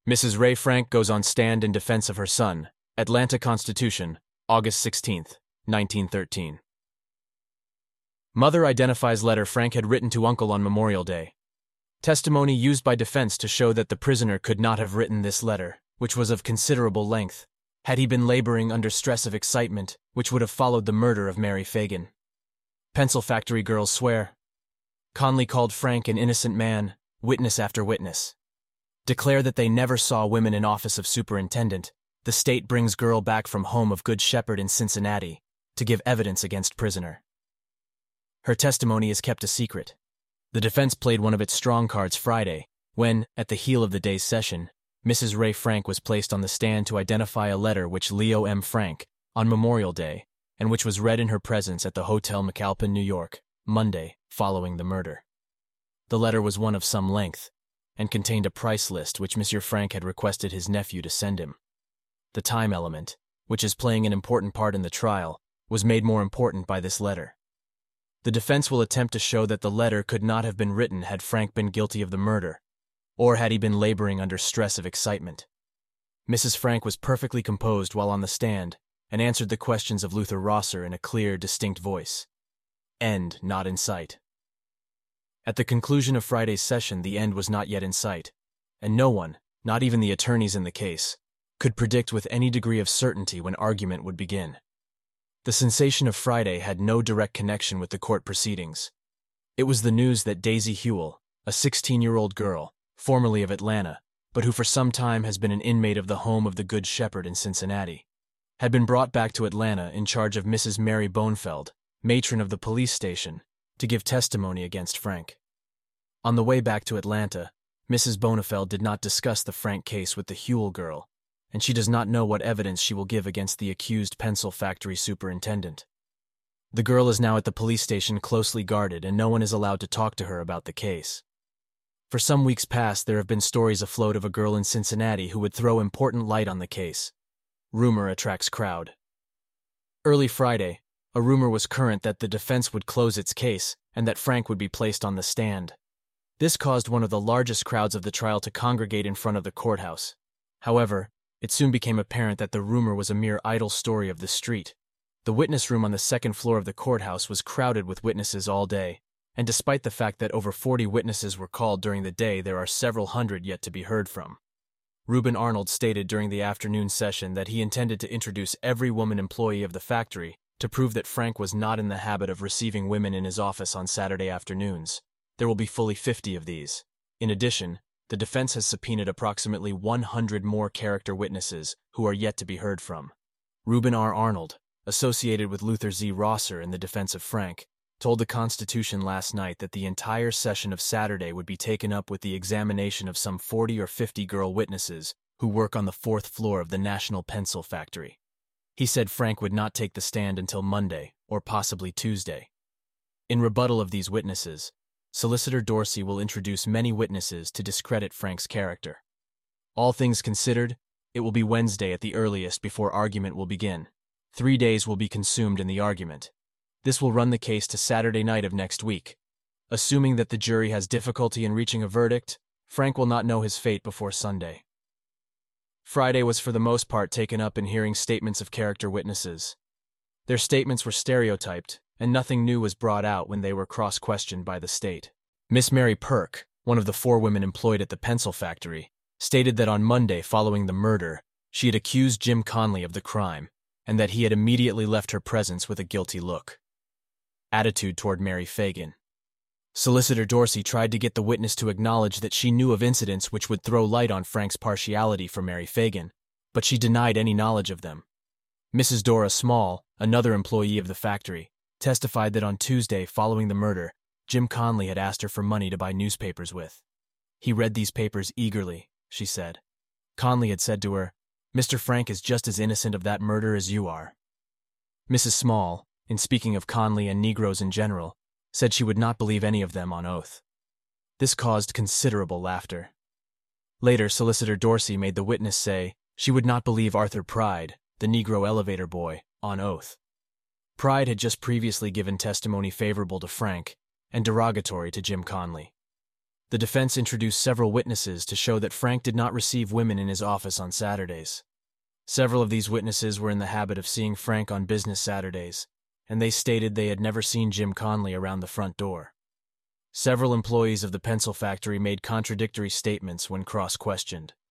Mrs. Ray Frank goes on stand in defense of her son. Atlanta Constitution, August 16, 1913. Mother identifies letter Frank had written to uncle on Memorial Day. Testimony used by defense to show that the prisoner could not have written this letter, which was of considerable length, had he been laboring under stress of excitement, which would have followed the murder of Mary Fagan. Pencil factory girls swear. Conley called Frank an innocent man, witness after witness. Declare that they never saw women in office of superintendent. The state brings girl back from home of Good Shepherd in Cincinnati to give evidence against prisoner. Her testimony is kept a secret. The defense played one of its strong cards Friday, when, at the heel of the day's session, Mrs. Ray Frank was placed on the stand to identify a letter which Leo M. Frank, on Memorial Day, and which was read in her presence at the Hotel McAlpin, New York, Monday, following the murder. The letter was one of some length, and contained a price list which Monsieur Frank had requested his nephew to send him. The time element, which is playing an important part in the trial, was made more important by this letter. The defense will attempt to show that the letter could not have been written had Frank been guilty of the murder, or had he been laboring under stress of excitement. Mrs. Frank was perfectly composed while on the stand and answered the questions of Luther Rosser in a clear, distinct voice. End not in sight. At the conclusion of Friday's session, the end was not yet in sight, and no one, not even the attorneys in the case, could predict with any degree of certainty when argument would begin. The sensation of Friday had no direct connection with the court proceedings. It was the news that Daisy Hewell, a 16-year-old girl, formerly of Atlanta, but who for some time has been an inmate of the home of the Good Shepherd in Cincinnati, had been brought back to Atlanta in charge of Mrs. Mary Bonefeld, matron of the police station, to give testimony against Frank. On the way back to Atlanta, Mrs. Bonefeld did not discuss the Frank case with the Hewell girl, and she does not know what evidence she will give against the accused pencil factory superintendent. The girl is now at the police station closely guarded, and no one is allowed to talk to her about the case. For some weeks past, there have been stories afloat of a girl in Cincinnati who would throw important light on the case. Rumor attracts crowd. Early Friday, a rumor was current that the defense would close its case and that Frank would be placed on the stand. This caused one of the largest crowds of the trial to congregate in front of the courthouse. However, it soon became apparent that the rumor was a mere idle story of the street. The witness room on the second floor of the courthouse was crowded with witnesses all day, and despite the fact that over 40 witnesses were called during the day, there are several hundred yet to be heard from. Reuben Arnold stated during the afternoon session that he intended to introduce every woman employee of the factory to prove that Frank was not in the habit of receiving women in his office on Saturday afternoons. There will be fully 50 of these. In addition, the defense has subpoenaed approximately 100 more character witnesses who are yet to be heard from. Reuben R. Arnold, associated with Luther Z. Rosser in the defense of Frank, told the Constitution last night that the entire session of Saturday would be taken up with the examination of some 40 or 50 girl witnesses who work on the 4th floor of the National Pencil Factory. He said Frank would not take the stand until Monday, or possibly Tuesday. In rebuttal of these witnesses, Solicitor Dorsey will introduce many witnesses to discredit Frank's character. All things considered, it will be Wednesday at the earliest before argument will begin. 3 days will be consumed in the argument. This will run the case to Saturday night of next week. Assuming that the jury has difficulty in reaching a verdict, Frank will not know his fate before Sunday. Friday was for the most part taken up in hearing statements of character witnesses. Their statements were stereotyped, and nothing new was brought out when they were cross-questioned by the state. Miss Mary Perk, one of the 4 women employed at the pencil factory, stated that on Monday following the murder, she had accused Jim Conley of the crime, and that he had immediately left her presence with a guilty look. Attitude toward Mary Fagan. Solicitor Dorsey tried to get the witness to acknowledge that she knew of incidents which would throw light on Frank's partiality for Mary Fagan, but she denied any knowledge of them. Mrs. Dora Small, another employee of the factory, testified that on Tuesday following the murder, Jim Conley had asked her for money to buy newspapers with. He read these papers eagerly, she said. Conley had said to her, "Mr. Frank is just as innocent of that murder as you are." Mrs. Small, in speaking of Conley and Negroes in general, said she would not believe any of them on oath. This caused considerable laughter. Later, Solicitor Dorsey made the witness say she would not believe Arthur Pride, the Negro elevator boy, on oath. Pride had just previously given testimony favorable to Frank and derogatory to Jim Conley. The defense introduced several witnesses to show that Frank did not receive women in his office on Saturdays. Several of these witnesses were in the habit of seeing Frank on business Saturdays, and they stated they had never seen Jim Conley around the front door. Several employees of the pencil factory made contradictory statements when cross-questioned.